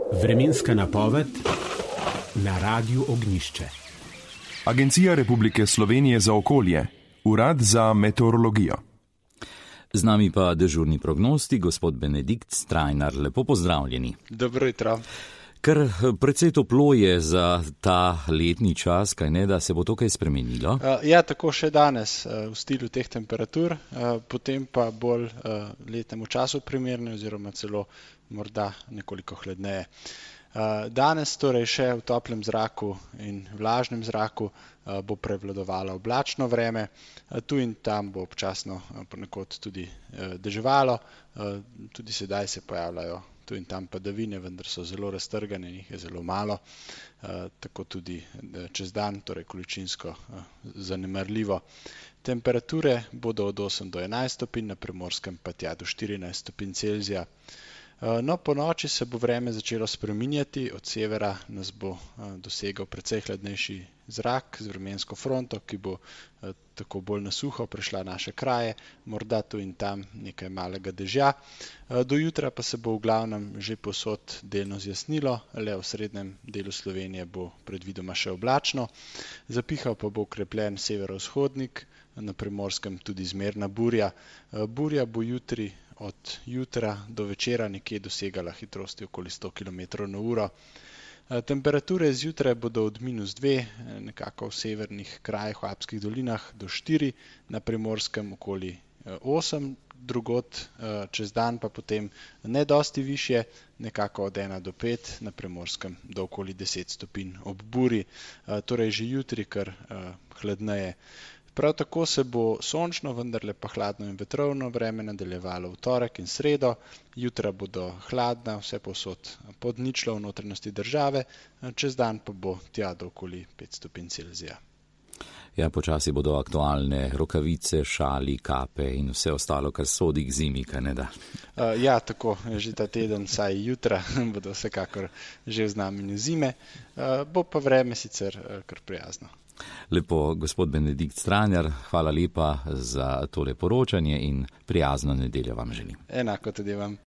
Vremenska napoved na Radiu Ognjišče. Agencija Republike Slovenije za okolje, Urad za meteorologijo. Z nami pa dežurni prognostik, gospod Benedikt Strajnar. Lepo pozdravljeni. Dobro jutro. Ker precej toplo je za ta letni čas, kaj ne, da se bo to kaj spremenilo? Ja, tako še danes v stilu teh temperatur, potem pa bolj letnemu času primerne oziroma celo morda nekoliko hladneje. Danes torej še v toplem zraku in vlažnem zraku bo prevladovalo oblačno vreme, tu in tam bo občasno ponekod tudi deževalo, tudi sedaj se pojavljajo tu in tam padavine, vendar so zelo raztrgane, jih je zelo malo, tako tudi čez dan, torej količinsko zanemarljivo. Temperature bodo od 8 do 11 stopinj, na Primorskem pa tja do 14 stopinj Celzija. No, po noči se bo vreme začelo spreminjati, od severa nas bo dosegal precej hladnejši zrak z vremensko fronto, ki bo tako bolj na suho prešla naše kraje, morda tu in tam nekaj malega dežja. Do jutra pa se bo v glavnem že povsod delno zjasnilo, le v srednjem delu Slovenije bo predvidoma še oblačno, zapihal pa bo okrepljen severovzhodnik, na Primorskem tudi zmerna burja. Burja bo jutri od jutra do večera nekje dosegala hitrosti okoli 100 km/h. Temperature zjutraj bodo od -2, nekako v severnih krajih, v Alpskih dolinah, do 4, na Primorskem okoli 8, drugod čez dan pa potem ne dosti višje, nekako od 1 do 5, na Primorskem do okoli 10 stopinj ob burji, torej že jutri kar hladneje. Prav tako se bo sončno, vendarle pa hladno in vetrovno vreme nadaljevalo v torek in sredo. Jutra bodo hladna, vse povsod pod ničlo v notranjosti države, čez dan pa bo tja do okoli 5 stopinj Celzija. Ja, počasi bodo aktualne rokavice, šali, kape in vse ostalo, kar sodi k zimi, kaj ne da? Ja, tako, že ta teden, saj jutra, bodo vsekakor že v znamenju zime, bo pa vreme sicer kar prijazno. Lepo, gospod Benedikt Strajnar, hvala lepa za tole poročanje in prijazno nedeljo vam želim. Enako tudi vam.